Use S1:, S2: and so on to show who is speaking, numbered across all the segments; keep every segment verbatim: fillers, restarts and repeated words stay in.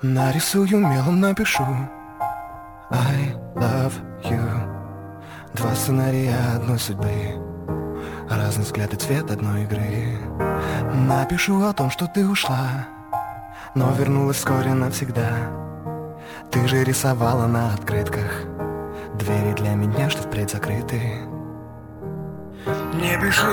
S1: Нарисую мелом, напишу I love you. Два сценария одной судьбы, разный взгляд и цвет одной игры. Напишу о том, что ты ушла, но вернулась вскоре навсегда. Ты же рисовала на открытках двери для меня, что впредь закрыты. Не пиши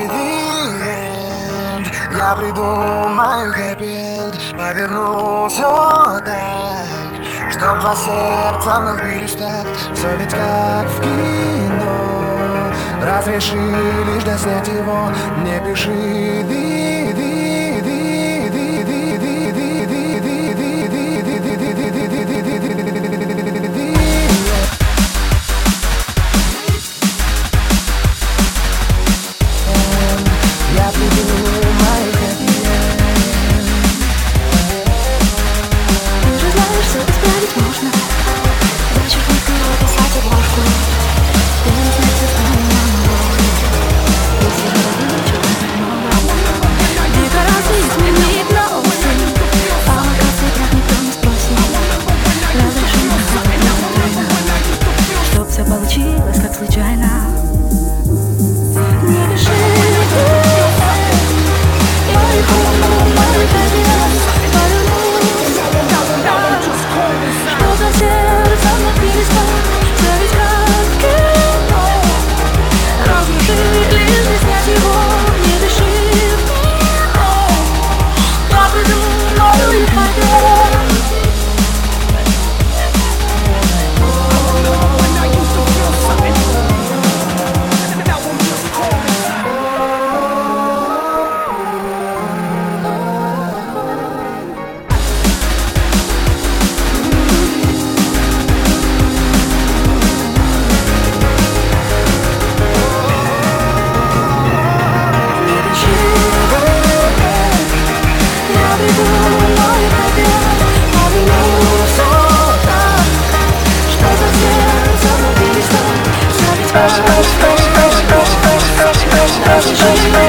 S1: the end, я придумаю хэппи-энд. Поверну все так, чтоб два сердца вновь бились так. Все ведь как в кино, разреши лишь доснять его. Не пиши the, the, the, the, the, the, the, the, the, the,
S2: получилось как случайно. Не пиши я иду, мой конец. Повернулся, что за сердце напились так. Все ведь как в кино, разруши лишь не снять его. Не пиши я придумаю их ответ.
S3: Special, special, special, special, special, special, special, special, special, special, special, special, special, special, special, special, special,